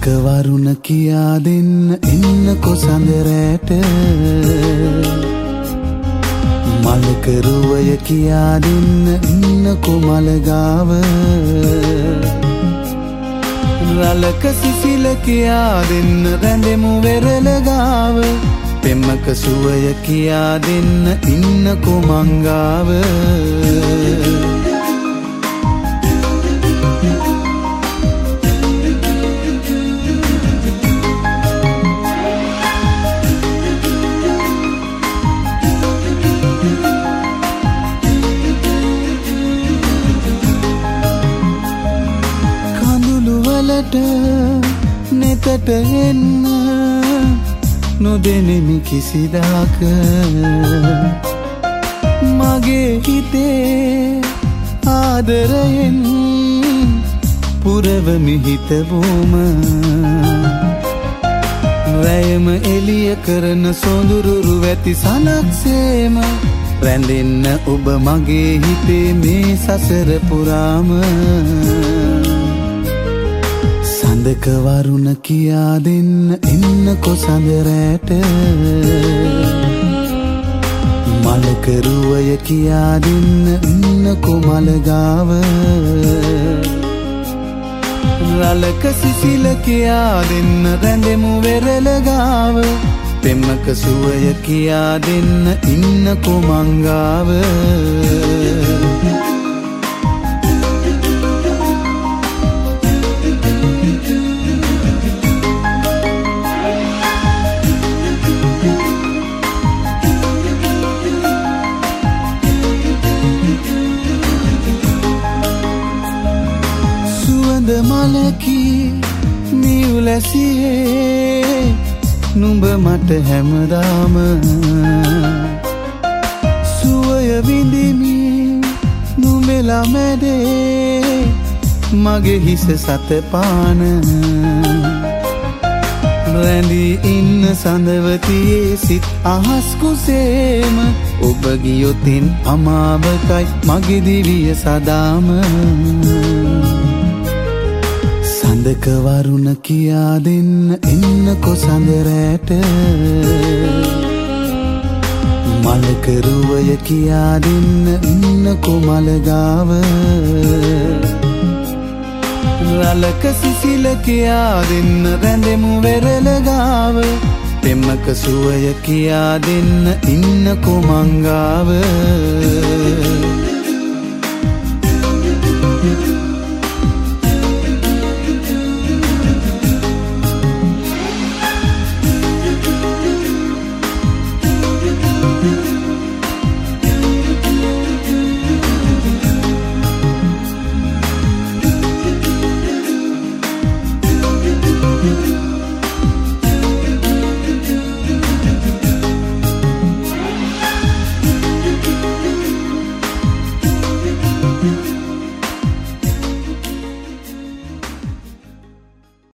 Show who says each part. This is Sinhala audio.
Speaker 1: සඳක වරුණ කියා දෙන්න එන්නකො සඳරෑට මලකරුවය කියා දෙන්න ඉන්නකො මලගාව රලක සිසිල කියා දෙන්න රැඳෙමු වෙරළගාව පෙම්මක සුවය කියා දෙන්න ඉන්නකො මංගාව නෙතට එන්න නොදෙනෙමි කිසිදාක මගේ හිතේ ආදරයෙන් පුරවමි හිතවුම රැයම එළිය කරන සොඳුරුරු වැති සනක්සේම රැඳෙන්න ඔබ මගේ හිතේ මේ සසර පුරාම සඳක වරුණ කියා දෙන්න එන්නකො සඳරෑට මලකරුවය කියා දෙන්න ඉන්නකො මලගාව රලක සිසිල කියා දෙන්න රැඳෙමු වෙරළගාව පෙම්මක සුවය කියා දෙන්න ඉන්නකො මංගාව මලකී නිවුලැසියේ නුඹ මට හැමදාම සුවය විඳිමි නුඹලා මැදේ මගේ හිස සතපාන රැඳී ඉන්න සඳවතියේ සිත් අහස් කුසේම ඔබ ගියොතින් අමාවකයි මගේ දිවිය සදාම සඳක වරුණ කියා දෙන්න එන්නකො සඳරෑට මලකරුවය කියා දෙන්න ඉන්නකො මලගාව රලක සිසිල කියා දෙන්න රැඳෙමු වෙරළගාව පෙම්මක සුවය කියා දෙන්න ඉන්නකො මංගාව